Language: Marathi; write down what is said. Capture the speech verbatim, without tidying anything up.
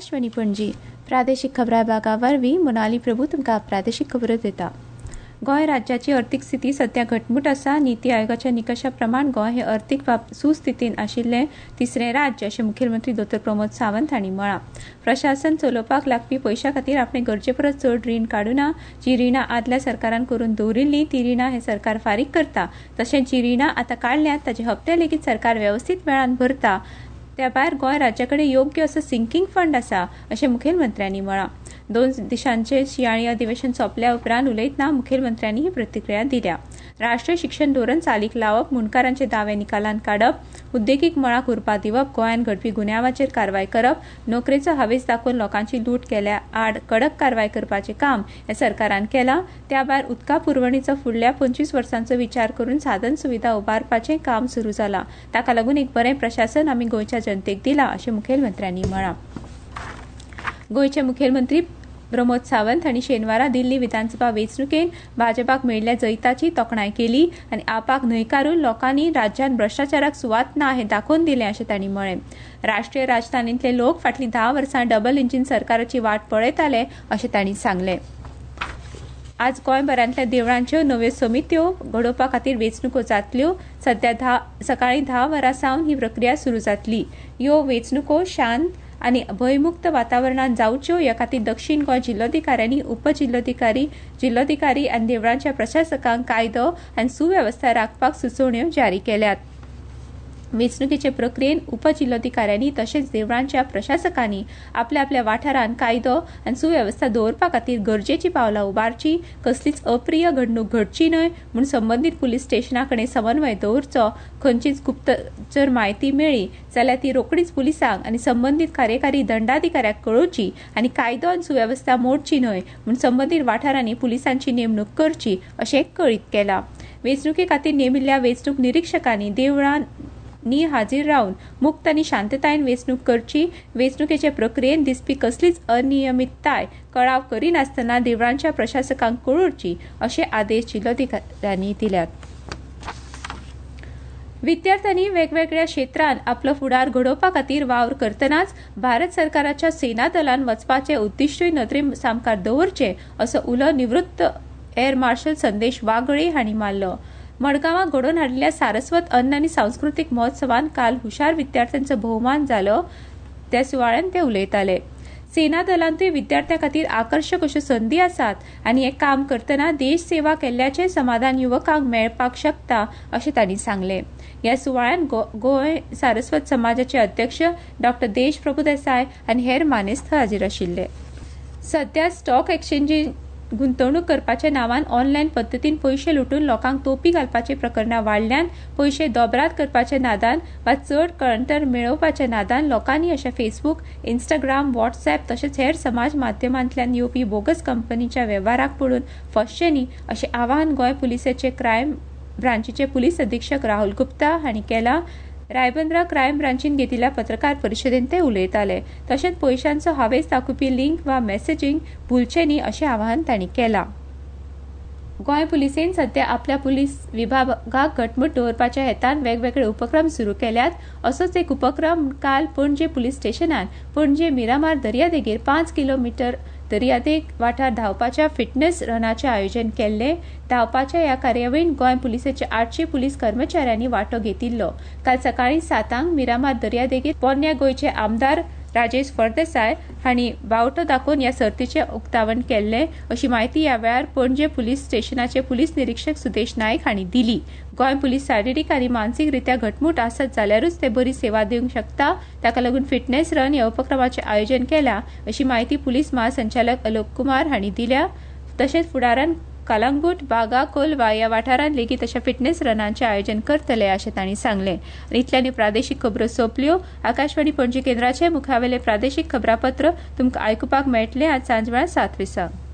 आकाशवाणी पणजी प्रादेशीक खबरां विभागा वरवीं मोनाली प्रभू तुमकां प्रादेशीक खबरो दिता। गोंय राज्याची अर्थीक स्थिती सध्या घटमूट आसा। नीती आयोगाच्या निकशा प्रमाण गोंय हे अर्थीक सुस्थितीन आशिल्लें तिसरें राज्य अशें मुखेलमंत्री दोतोर प्रमोद सावंत हांणी म्हळां। प्रशासन चलोवपाक लागपी पयशां खातीर आपणे गरजे परस चड रीण काडूना। जी रिणां आदल्या सरकारान करून दवरिल्लीं ती रिणां हे सरकार फारीक करता। तशेंच जी रिणां आतां काडल्यांत ताचे हप्ते लेगीत सरकार वेवस्थीत वेळान भरता। त्या भायर गोंय राज्या कडेन योग्य असो सिंकींग फंड आसा अशें मुखेलमंत्र्यांनी म्हळां। दोन दिसांचे शिंयाळी अधिवेशन सोंपल्या उपरांत उलयतना मुखेलमंत्र्यांनी ही प्रतिक्रिया दिल्या। राष्ट्रीय शिक्षण धोरण चालीक लावप, मुणकारांचे दावे निकालान काडप, उद्देगीक मळाक उरपा दिवप, गोंयान घडपी गुन्यांवाचेर कारवाय करप, नोकरेचो हावेस दाखोवन लोकांची लूट केल्या आड कडक कारवाय करपाचें काम ह्या सरकारान केलां। त्या भायर उदका पुरवणीचो फुडल्या पंचवीस वर्सांचो विचार करून साधन सुविधा उबारपाचें काम सुरू जालां। ताका लागून एक बरें प्रशासन आमी गोंयच्या जनतेक दिलां अशें मुखेलमंत्र्यांनी म्हळां। गोंयचे मुखेलमंत्री प्रमोद सावंत हांणी शेनवारा दिल्ली विधानसभा वेंचणुकेंत भाजपाक मेळिल्ल्या जैताची तोखणाय केली आनी आपाक न्हयकारून लोकांनी राज्यांत भ्रश्टाचाराक सुवात ना हें दाखोवन दिलें अशें तांणी म्हळें। राष्ट्रीय राजधानींतले लोक फाटलीं धा वर्सां डबल इंजीन सरकाराची वाट पळयताले अशें तांणी सांगलें। आज गोंयभरांतल्या देवळांच्यो नव्यो समित्यो घडोवपा खातीर वेंचणुको जातल्यो। सध्या धा सकाळीं धा वरां सावन ही प्रक्रिया सुरू जातली। ह्यो वेंचणुको शांत आनी भयमुक्त वातावरणांत जावच्यो ह्या खातीर दक्षिण गोंय जिल्लोधिकाऱ्यांनी उपजिल्लोधिकारी जिल्लोधिकारी आनी देवळांच्या प्रशासकांक कायदो आनी सुवेवस्था राखपाक सुचोवण्यो जारी केल्यात। वेंचणुकेचे प्रक्रियेत उपजिल्लोधिकाऱ्यांनी तशेंच देवळांच्या प्रशासकांनी आपल्या आपल्या वाठारांत कायदो आनी सुवेवस्था दवरपा खातीर गरजेची पावलां उबारची, कसलीच अप्रिय घडणूक घडची न्हय म्हूण संबंदीत पुलीस स्टेशना कडेन समन्वय दवरचो। खंयचीच गुप्तचर म्हायती मेळ्ळी जाल्यार ती रोखडीच पुलिसांक आनी संबंदीत कार्यकारी दंडाधिकाऱ्याक कळोवची आनी कायदो आनी सुवेवस्था मोडची न्हय म्हूण संबंदीत वाठारांनी पुलिसांची नेमणूक करची अशें कळीत केलां। वेंचणुके खातीर नेमिल्ल्या वेंचणूक निरीक्षकांनी देवळां नी हाजीर रावन मुक्त आनी शांततायेन वेंचणूक करची। वेंचणुकेचे प्रक्रियेत दिसपी कसलीच अनियमितताय कळाव करिनासतना देवळांच्या प्रशासकांक कळोवची अशे आदेश जिल्लोधिकाऱ्यांनी दिल्यात। विद्यार्थ्यांनी वेगवेगळ्या क्षेत्रांत आपलो फुडार घडोवपा खातीर वावर करतनाच भारत सरकाराच्या सेना दलान वचपाचें उद्दिश्टूय नदरे सामकार दवरचें असो उलो निवृत्त एअर मार्शल संदेश वागळे हांणी मारलो। मडगांवां घडोवन हाडिल्ल्या सारस्वत अन्न आनी सांस्कृतीक महोत्सवांत काल हुशार विद्यार्थ्यांचो भोवमान जालो त्या सुवाळ्यान ते उलयताले। सेना दलांतूय विद्यार्थ्यां खातीर आकर्शक अश्यो संदी आसात आनी हें काम करतना देश सेवा केल्ल्याचें समाधान युवकांक मेळपाक शकता अशें तांणी सांगलें। ह्या सुवाळ्यान गोंय सारस्वत समाजाचे अध्यक्ष डॉक्टर देश प्रभुदेसाय आनी हेर मानेस्त हाजीर आशिल्ले। सध्या स्टॉक एक्सचेंजींत गुंतवणूक करपाच्या नांवान ऑनलायन पद्दतीन पयशे लुटून लोकांक तोपी घालपाची प्रकरणां वाडल्यान पयशे दोबरात करपाच्या नादान वा चड कळंतर मेळोवपाच्या नादान लोकांनी अशा फेसबूक, इंस्टाग्राम, व्हॉट्सॲप तशेंच हेर समाज माध्यमांतल्यान येवपी बोगस कंपनीच्या वेव्हाराक पडून फसचे न्ही अशें आवाहन गोंय पुलिसेचे क्रायम ब्रांचीचे पुलीस अधीक्षक राहुल गुप्ता हांणी केलां। रायबंद्रा क्रायम ब्रांचीन घेतिल्ल्या पत्रकार परिशदेंत ते उलयताले। तशेंच पयशांचो हावेस दाखोवपी लिंक वा मेसेजींग भुलचें न्ही अशें आवाहन तांणी केलां। गोंय पुलिसेन सध्या आपल्या पुलीस विभागाक घटमूट दवरपाच्या हेतान वेगवेगळे उपक्रम सुरू केल्यात। असोच एक उपक्रम काल पणजे पुलीस स्टेशनान पणजे मिरामार दर्यादेगेर पांच किलोमीटर दर्यादेग वाठार धांवपाच्या फिटनेस रनाचें आयोजन केल्लें। धांवपाच्या ह्या कार्यावळींत गोंय पुलिसेचे आठशे पुलीस कर्मचाऱ्यांनी वांटो घेतिल्लो। काल सकाळीं सातांक मिरामार दर्यादेगेर पोरन्या गोंयचे आमदार राजेश फळदेसाय हांणी बावटो दाखोवन ह्या सर्तीचें उक्तावण केल्लें अशी माहिती ह्या वेळार पणजे पुलीस स्टेशनाचे पुलीस निरीक्षक सुदेश नायक हांणी दिली। गोंय पुलीस शारिरीक आनी मानसीक रित्या घटमूट आसत जाल्यारूच ते बरी सेवा दिवंक शकता। ताका लागून फिटनेस रन ह्या उपक्रमाचें आयोजन केलां अशी माहिती पुलीस महासंचालक अलोक कुमार हांणी दिल्या। तशेंच फुडारान कलंगूट, बागा, कोलवा ह्या वाठारांत लेगीत अशा फिटनेस रनांचें आयोजन करतले अशें तांणी सांगलें। इतल्यानी प्रादेशीक खबरो सोंपल्यो। आकाशवाणी पणजी केंद्राचे मुखावेलें प्रादेशीक खबरापत्र तुमकां आयकुपाक मेळटलें आज सांजवेळा सात विसांक।